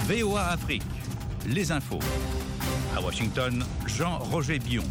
VOA Afrique, les infos. À Washington, Jean-Roger Bion.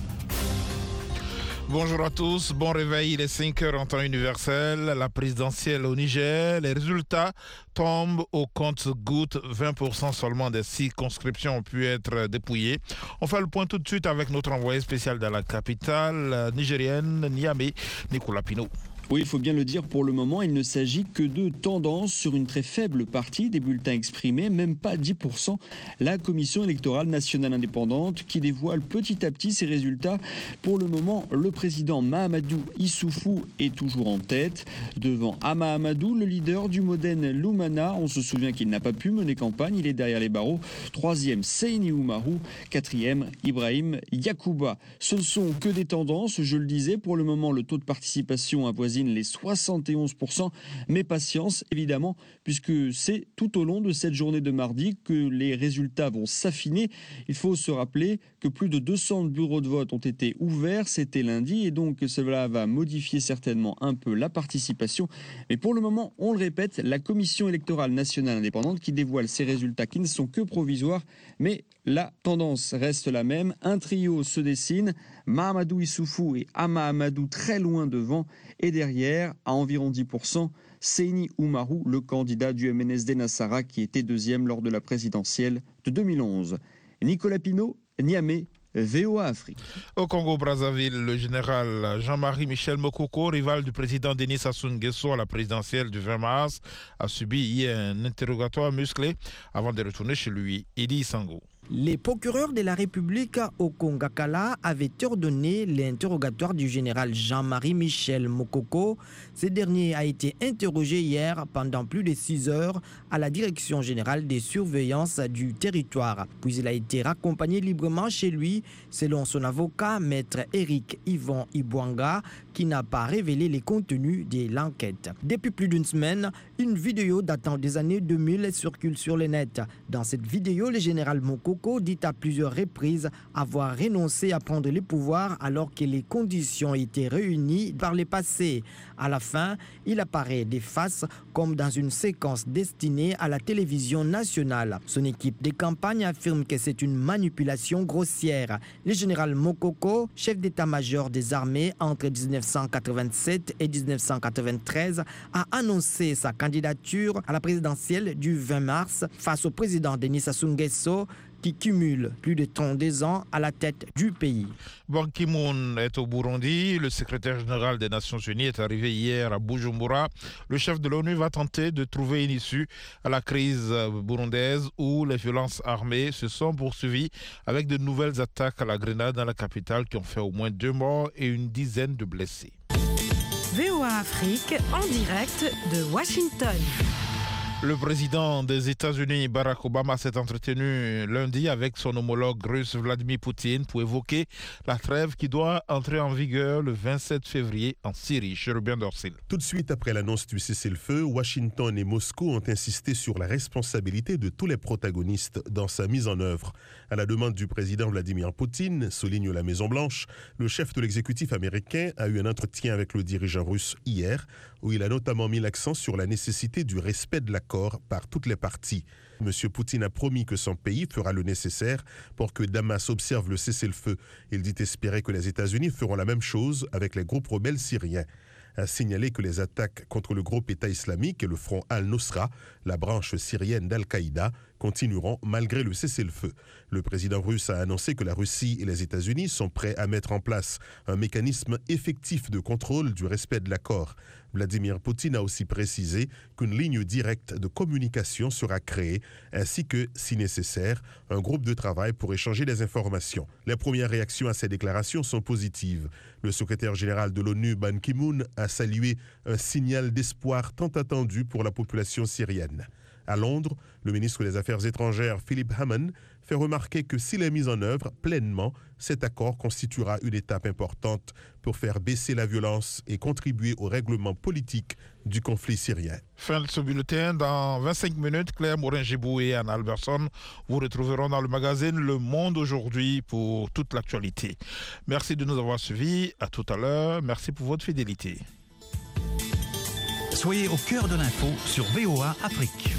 Bonjour à tous, bon réveil, il est 5h en temps universel, la présidentielle au Niger, les résultats tombent au compte-gouttes, 20% seulement des circonscriptions ont pu être dépouillées. On fait le point tout de suite avec notre envoyé spécial dans la capitale nigérienne, Niamey, Nicolas Pinault. Oui, il faut bien le dire, pour le moment, il ne s'agit que de tendances sur une très faible partie des bulletins exprimés, même pas 10%. La Commission électorale nationale indépendante qui dévoile petit à petit ses résultats. Pour le moment, le président Mahamadou Issoufou est toujours en tête. Devant Ama Amadou, le leader du Modène Lumana, on se souvient qu'il n'a pas pu mener campagne, il est derrière les barreaux. Troisième, Seyni Oumarou. Quatrième, Ibrahim Yacouba. Ce ne sont que des tendances, je le disais. Pour le moment, le taux de participation avoisine les 71%, mais patience évidemment, puisque c'est tout au long de cette journée de mardi que les résultats vont s'affiner. Il faut se rappeler que plus de 200 bureaux de vote ont été ouverts, c'était lundi, et donc cela va modifier certainement un peu la participation. Mais pour le moment, on le répète, la Commission électorale nationale indépendante qui dévoile ces résultats qui ne sont que provisoires, mais la tendance reste la même. Un trio se dessine, Mahamadou Issoufou et Ama Amadou très loin devant, et derrière, à environ 10%, Seyni Oumarou, le candidat du MNSD Nassara qui était deuxième lors de la présidentielle de 2011. Nicolas Pinault, Niamey, VOA Afrique. Au Congo-Brazzaville, le général Jean-Marie Michel Mokoko, rival du président Denis Sassou Nguesso à la présidentielle du 20 mars, a subi hier un interrogatoire musclé avant de retourner chez lui. Idi Sango. Les procureurs de la République au Congakala avaient ordonné l'interrogatoire du général Jean-Marie Michel Mokoko. Ce dernier a été interrogé hier pendant plus de 6 heures à la Direction générale des surveillances du territoire. Puis il a été raccompagné librement chez lui, selon son avocat, maître Éric Yvon Ibwanga, qui n'a pas révélé les contenus de l'enquête. Depuis plus d'une semaine, une vidéo datant des années 2000 circule sur le net. Dans cette vidéo, le général Mokoko dit à plusieurs reprises avoir renoncé à prendre le pouvoir alors que les conditions étaient réunies par le passé. À la fin, il apparaît des faces comme dans une séquence destinée à la télévision nationale. Son équipe de campagne affirme que c'est une manipulation grossière. Le général Mokoko, chef d'état-major des armées entre 1987 et 1993, a annoncé sa candidature à la présidentielle du 20 mars face au président Denis Sassou Nguesso, qui cumule plus de 32 ans à la tête du pays. Ban Ki-moon est au Burundi. Le secrétaire général des Nations Unies est arrivé hier à Bujumbura. Le chef de l'ONU va tenter de trouver une issue à la crise burundaise où les violences armées se sont poursuivies avec de nouvelles attaques à la grenade dans la capitale qui ont fait au moins 2 morts et une dizaine de blessés. VOA Afrique en direct de Washington. Le président des États-Unis, Barack Obama, s'est entretenu lundi avec son homologue russe Vladimir Poutine pour évoquer la trêve qui doit entrer en vigueur le 27 février en Syrie. Chérubin Dorsil. Tout de suite après l'annonce du cessez-le-feu, Washington et Moscou ont insisté sur la responsabilité de tous les protagonistes dans sa mise en œuvre. À la demande du président Vladimir Poutine, souligne la Maison-Blanche, le chef de l'exécutif américain a eu un entretien avec le dirigeant russe hier, où il a notamment mis l'accent sur la nécessité du respect de l'accord par toutes les parties. M. Poutine a promis que son pays fera le nécessaire pour que Damas observe le cessez-le-feu. Il dit espérer que les États-Unis feront la même chose avec les groupes rebelles syriens. A signalé que les attaques contre le groupe État islamique et le front Al-Nusra, la branche syrienne d'Al-Qaïda, continueront malgré le cessez-le-feu. Le président russe a annoncé que la Russie et les États-Unis sont prêts à mettre en place un mécanisme effectif de contrôle du respect de l'accord. Vladimir Poutine a aussi précisé qu'une ligne directe de communication sera créée, ainsi que, si nécessaire, un groupe de travail pour échanger des informations. Les premières réactions à ces déclarations sont positives. Le secrétaire général de l'ONU, Ban Ki-moon, a salué un signal d'espoir tant attendu pour la population syrienne. À Londres, le ministre des Affaires étrangères, Philip Hammond, fait remarquer que s'il est mis en œuvre pleinement, cet accord constituera une étape importante pour faire baisser la violence et contribuer au règlement politique du conflit syrien. Fin de ce bulletin. Dans 25 minutes, Claire Morin-Gibou et Anna Alberson vous retrouveront dans le magazine Le Monde aujourd'hui pour toute l'actualité. Merci de nous avoir suivis. À tout à l'heure. Merci pour votre fidélité. Soyez au cœur de l'info sur VOA Afrique.